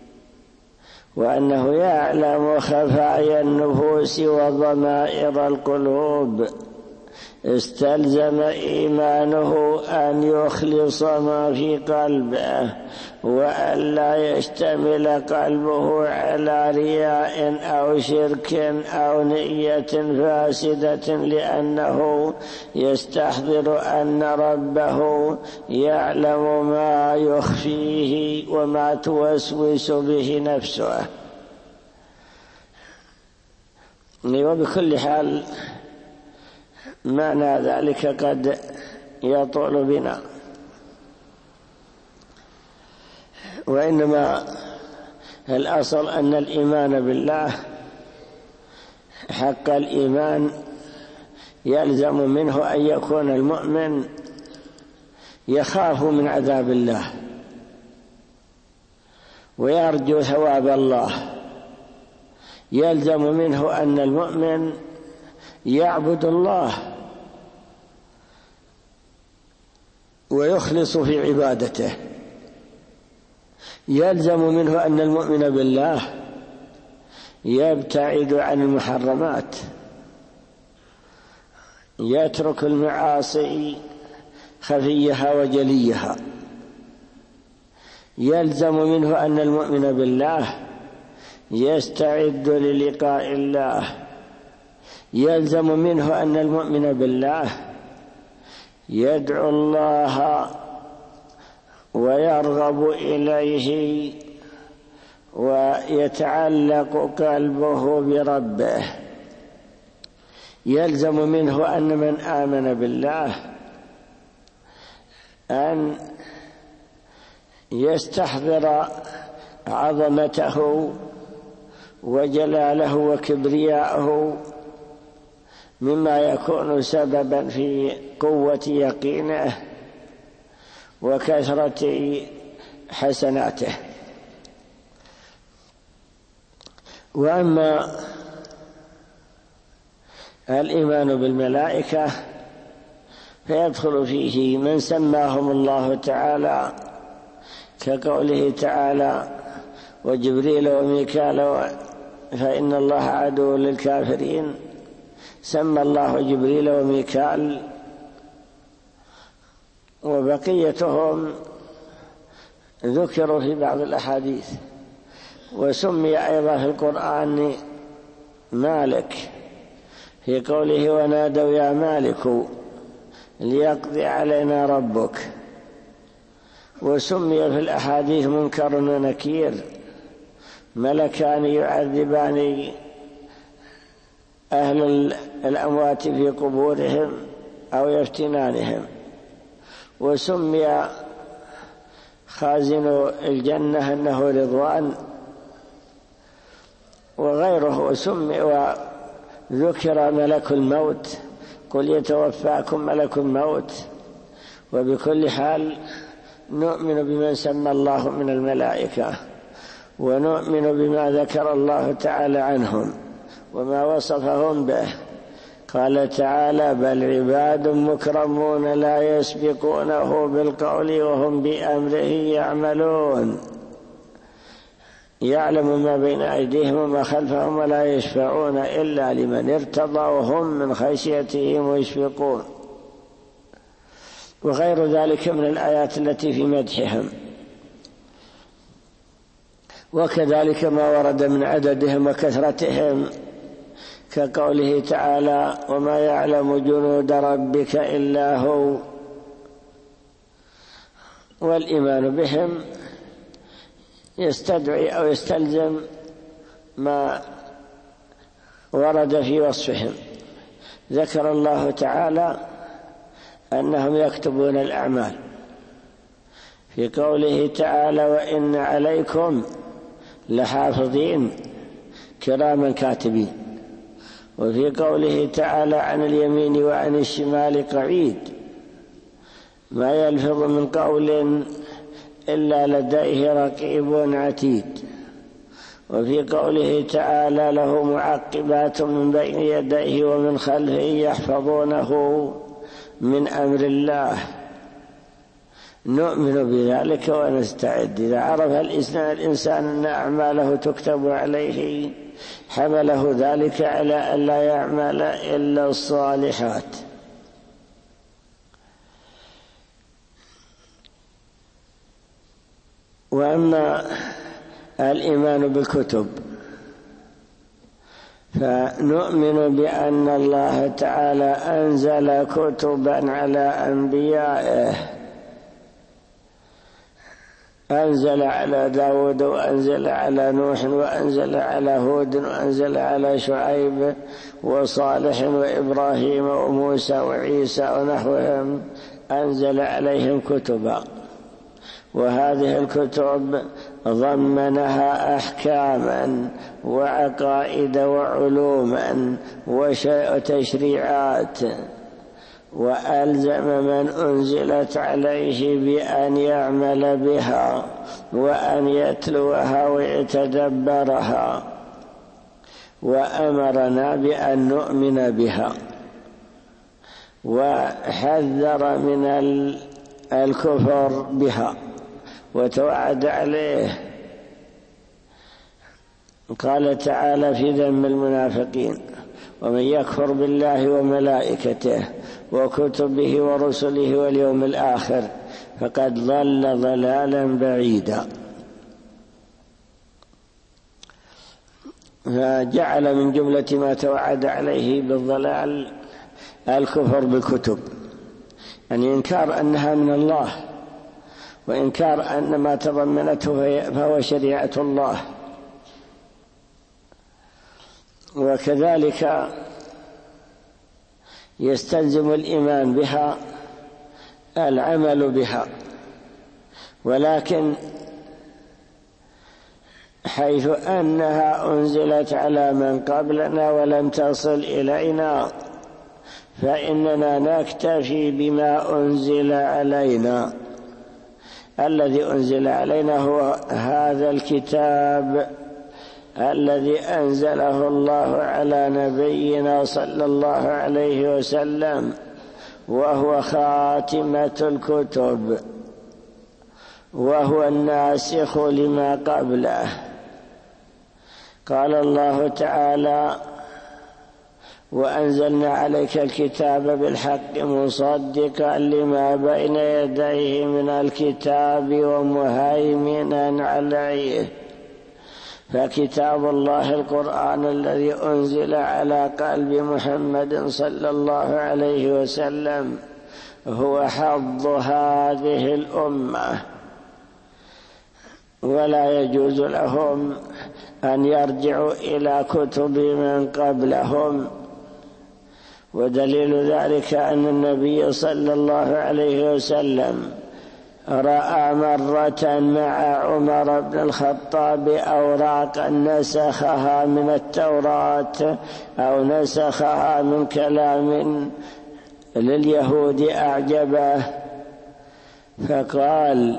وأنه يعلم خفايا النفوس وضمائر القلوب، استلزم إيمانه أن يخلص ما في قلبه، وأن لا يشتمل قلبه على رياء أو شرك أو نية فاسدة، لأنه يستحضر أن ربه يعلم ما يخفيه وما توسوس به نفسه. وبكل حال معنى ذلك قد يطول بنا، وإنما الأصل أن الإيمان بالله حق الإيمان يلزم منه أن يكون المؤمن يخاف من عذاب الله ويرجو ثواب الله. يلزم منه أن المؤمن يعبد الله ويخلص في عبادته. يلزم منه أن المؤمن بالله يبتعد عن المحرمات، يترك المعاصي خفيها وجليها. يلزم منه أن المؤمن بالله يستعد للقاء الله. يلزم منه أن المؤمن بالله يدعو الله ويرغب إليه ويتعلق قلبه بربه. يلزم منه أن من آمن بالله أن يستحضر عظمته وجلاله وكبرياءه، مما يكون سببا في قوة يقينه وكثرة حسناته. وأما الإيمان بالملائكة فيدخل فيه من سماهم الله تعالى، كقوله تعالى: وجبريل وميكال فإن الله عدو للكافرين. سمى الله جبريل وميكال، وبقيتهم ذكروا في بعض الأحاديث. وسمي أيضا في القرآن مالك في قوله: ونادوا يا مالك ليقضي علينا ربك. وسمي في الأحاديث منكر ونكير، ملكان يعذبان أهل الأموات في قبورهم أو يفتنانهم. وسمي خازن الجنة أنه رضوان وغيره. وسمي وذكر ملك الموت: قل يتوفاكم ملك الموت. وبكل حال نؤمن بمن سمى الله من الملائكة، ونؤمن بما ذكر الله تعالى عنهم وما وصفهم به. قال تعالى: بل عباد مكرمون لا يسبقونه بالقول وهم بأمره يعملون. يعلم ما بين أيديهم وما خلفهم ولا يشفعون إلا لمن ارتضى وهم من خشيته مشفقون. وغير ذلك من الآيات التي في مدحهم. وكذلك ما ورد من عددهم وكثرتهم، كقوله تعالى: وما يعلم جنود ربك إلا هو. والإيمان بهم يستدعي أو يستلزم ما ورد في وصفهم. ذكر الله تعالى أنهم يكتبون الأعمال في قوله تعالى: وإن عليكم لحافظين كراما كاتبين. وفي قوله تعالى: عن اليمين وعن الشمال قعيد، ما يلفظ من قول إلا لديه رقيب عتيد. وفي قوله تعالى: له معقبات من بين يديه ومن خلفه يحفظونه من أمر الله. نؤمن بذلك ونستعد. إذا عرف الإنسان أن أعماله تكتب عليه حمله ذلك على أن لا يعمل إلا الصالحات. وأما الإيمان بالكتب فنؤمن بأن الله تعالى أنزل كتبا على أنبيائه، أنزل على داود وأنزل على نوح وأنزل على هود وأنزل على شعيب وصالح وإبراهيم وموسى وعيسى ونحوهم، أنزل عليهم كتبا. وهذه الكتب ضمنها أحكاما وعقائد وعلوما وتشريعات، وألزم من أنزلت عليه بأن يعمل بها وأن يتلوها ويتدبرها، وأمرنا بأن نؤمن بها، وحذر من الكفر بها وتوعد عليه. قال تعالى في ذم المنافقين: ومن يكفر بالله وملائكته وكتبه ورسله واليوم الآخر فقد ضل ضلالا بعيدا. فجعل من جملة ما توعد عليه بالضلال الكفر بالكتب، يعني إنكار أنها من الله، وإنكار أن ما تضمنته فهو شريعة الله. وكذلك يستلزم الإيمان بها العمل بها، ولكن حيث أنها أنزلت على من قبلنا ولم تصل إلينا فإننا نكتفي بما أنزل علينا. الذي أنزل علينا هو هذا الكتاب الذي أنزله الله على نبينا صلى الله عليه وسلم، وهو خاتمة الكتب، وهو الناسخ لما قبله. قال الله تعالى: وأنزلنا عليك الكتاب بالحق مصدقا لما بين يديه من الكتاب ومهيمنا عليه. فكتاب الله القرآن الذي أنزل على قلب محمد صلى الله عليه وسلم هو حظ هذه الأمة، ولا يجوز لهم أن يرجعوا إلى كتب من قبلهم. ودليل ذلك أن النبي صلى الله عليه وسلم رأى مرة مع عمر بن الخطاب أوراقا نسخها من التوراة أو نسخها من كلام لليهود أعجبه، فقال: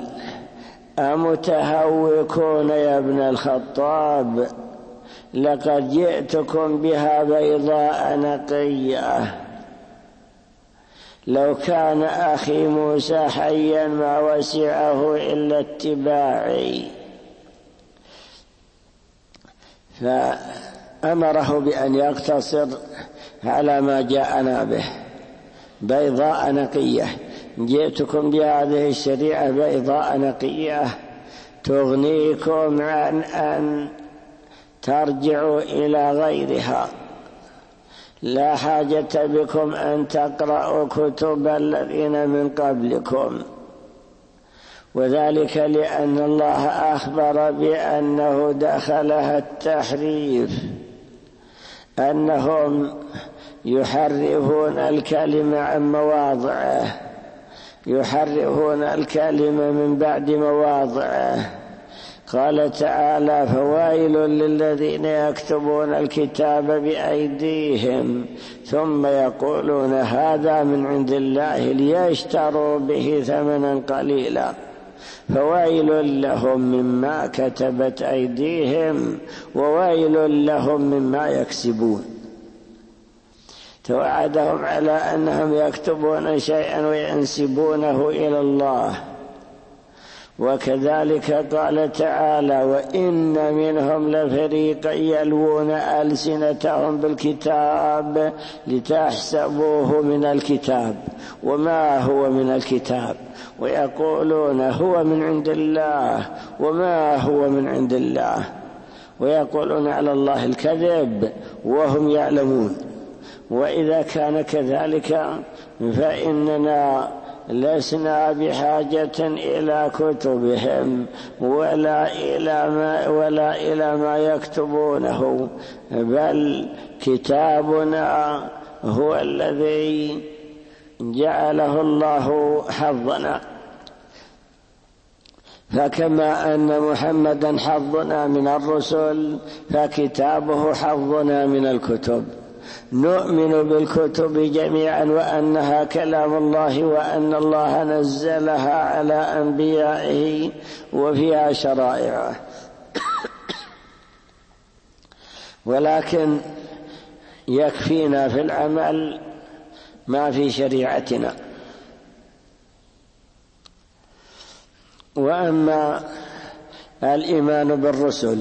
أمتهوكون يا ابن الخطاب؟ لقد جئتكم بها بيضاء نقية. لو كان أخي موسى حيا ما وسعه إلا اتباعي. فأمره بأن يقتصر على ما جاءنا به بيضاء نقية. جئتكم بهذه الشريعة بيضاء نقية تغنيكم عن أن ترجعوا إلى غيرها. لا حاجة بكم أن تقرأوا كتب الذين من قبلكم. وذلك لأن الله أخبر بأنه دخلها التحريف، أنهم يحرفون الكلمة عن مواضعه، يحرفون الكلمة من بعد مواضعه. قال تعالى: فويل للذين يكتبون الكتاب بأيديهم ثم يقولون هذا من عند الله ليشتروا به ثمنا قليلا فويل لهم مما كتبت أيديهم وويل لهم مما يكسبون. توعدهم على أنهم يكتبون شيئا وينسبونه إلى الله. وكذلك قال تعالى: وإن منهم لفريقا يلوون ألسنتهم بالكتاب لتحسبوه من الكتاب وما هو من الكتاب ويقولون هو من عند الله وما هو من عند الله ويقولون على الله الكذب وهم يعلمون. وإذا كان كذلك فإننا لسنا بحاجة إلى كتبهم ولا إلى ما يكتبونه، بل كتابنا هو الذي جعله الله حظنا. فكما أن محمدا حظنا من الرسل فكتابه حظنا من الكتب. نؤمن بالكتب جميعا وأنها كلام الله وأن الله نزلها على أنبيائه وفيها شرائعه، ولكن يكفينا في العمل ما في شريعتنا. وأما الإيمان بالرسل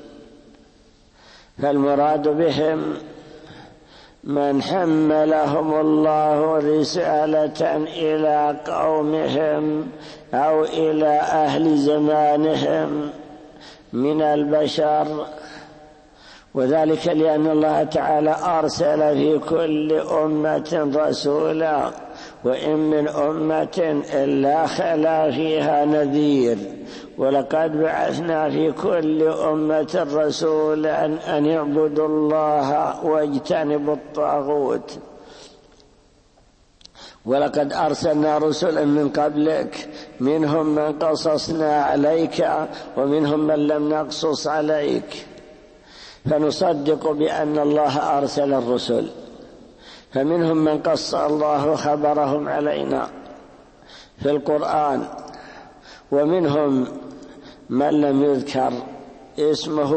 فالمراد بهم من حملهم الله رسالة إلى قومهم أو إلى أهل زمانهم من البشر، وذلك لأن الله تعالى أرسل في كل أمة رسولا، وإن من أمة إلا خلا فيها نذير، ولقد بعثنا في كل أمة رسولا أن يعبدوا الله واجتنبوا الطاغوت. ولقد أرسلنا رسلا من قبلك منهم من قصصنا عليك ومنهم من لم نقصص عليك، فنصدق بأن الله أرسل الرسل، فمنهم من قص الله خبرهم علينا في القرآن، ومنهم من لم يذكر اسمه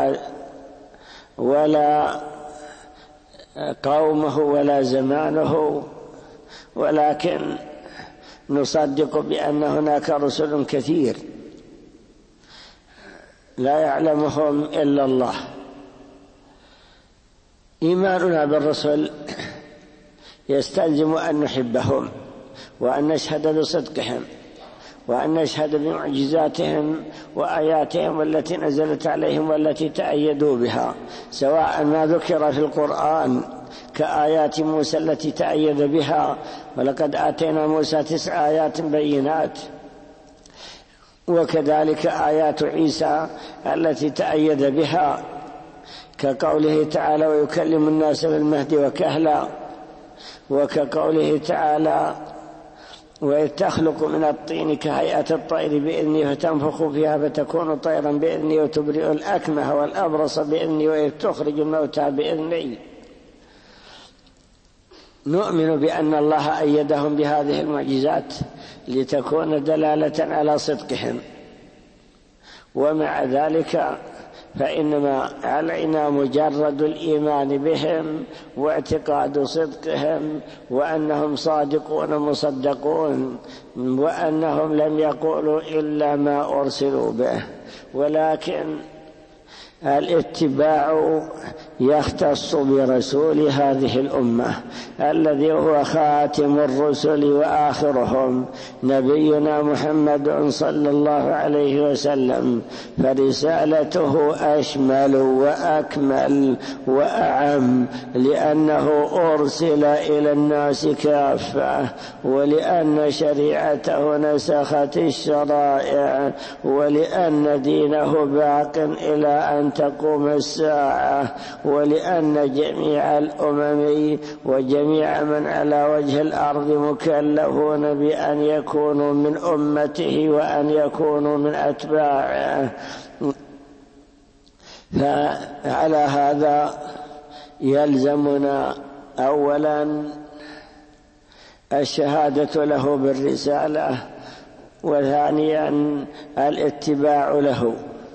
ولا قومه ولا زمانه، ولكن نصدق بأن هناك رسل كثير لا يعلمهم إلا الله. إيماننا بالرسل يستلزم أن نحبهم وأن نشهد بصدقهم وأن نشهد بمعجزاتهم وآياتهم التي نزلت عليهم والتي تأيدوا بها، سواء ما ذكر في القرآن كآيات موسى التي تأيد بها، ولقد آتينا موسى 9 آيات بينات، وكذلك آيات عيسى التي تأيد بها كقوله تعالى: ويكلم الناس بالمهد وكهلا، وكقوله تعالى: وإذ تخلق من الطين كهيئة الطير بإذني فتنفخ فيها فتكون طيرا بإذني وتبرئ الأكمه والأبرص بإذني وإذ تخرج الموتى بإذني. نؤمن بأن الله أيدهم بهذه المعجزات لتكون دلالة على صدقهم، ومع ذلك فإنما علينا مجرد الإيمان بهم واعتقاد صدقهم وأنهم صادقون مصدقون، وأنهم لم يقولوا إلا ما أرسلوا به. ولكن الاتباع يختص برسول هذه الأمة، الذي هو خاتم الرسل وآخرهم نبينا محمد صلى الله عليه وسلم، فرسالته أشمل وأكمل وأعم، لأنه أرسل إلى الناس كافة، ولأن شريعته نسخت الشرائع، ولأن دينه باق إلى أن تقوم الساعة، ولأن جميع الأمم وجميع من على وجه الأرض مكلفون بأن يكونوا من أمته وأن يكونوا من أتباعه. فعلى هذا يلزمنا أولا الشهادة له بالرسالة، وثانيا الاتباع له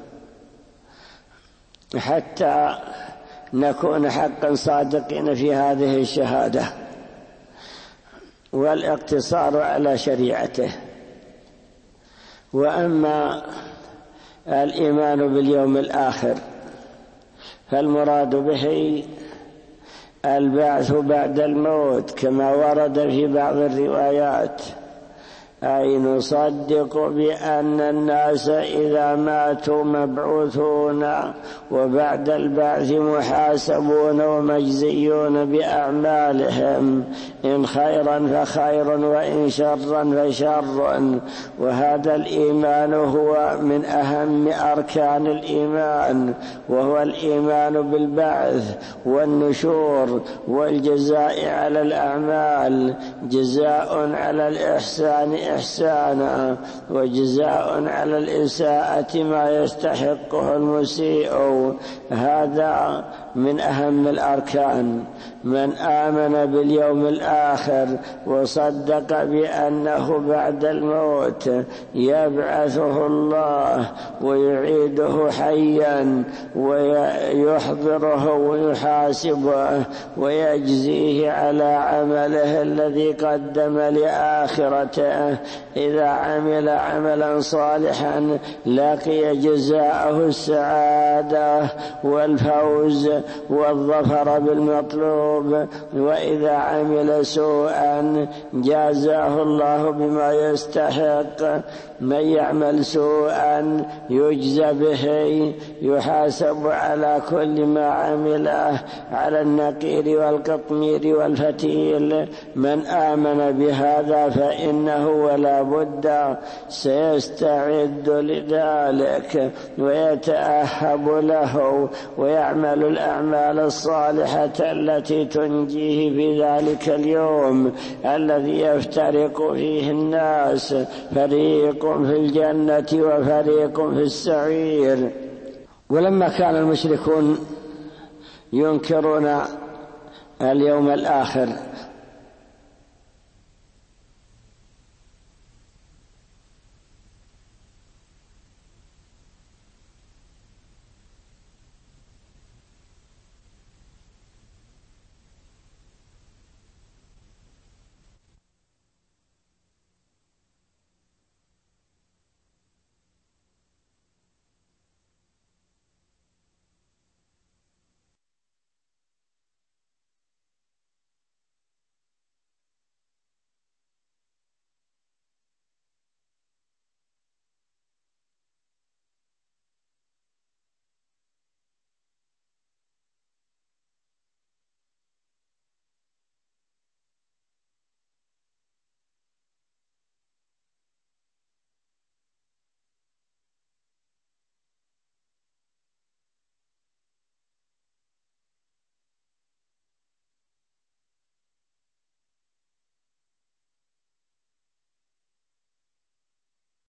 حتى نكون حقا صادقين في هذه الشهادة والاقتصار على شريعته. وأما الإيمان باليوم الآخر فالمراد به البعث بعد الموت كما ورد في بعض الروايات، أي نصدق بأن الناس إذا ماتوا مبعوثون، وبعد البعث محاسبون ومجزيون بأعمالهم، إن خيرا فخير وإن شرا فشر. وهذا الإيمان هو من أهم أركان الإيمان، وهو الإيمان بالبعث والنشور والجزاء على الأعمال، جزاء على الإحسان إحسانا، وجزاء على الإساءة ما يستحقه المسيء. هذا من أهم الأركان. من آمن باليوم الآخر وصدق بأنه بعد الموت يبعثه الله ويعيده حيا ويحضره ويحاسبه ويجزيه على عمله الذي قدم لآخرته، إذا عمل عملا صالحا لقي جزاءه السعادة والفوز والظفر بالمطلوب، وإذا عمل سوءا جازاه الله بما يستحق. من يعمل سوءا يجزى به، يحاسب على كل ما عمله، على النقير والقطمير والفتيل. من آمن بهذا فإنه ولا بد سيستعد لذلك ويتأهب له ويعمل الأعمال الصالحة التي تنجيه في ذلك اليوم الذي يفترق فيه الناس، فريق في الجنة وفريق في السعير. ولما كان المشركون ينكرون اليوم الآخر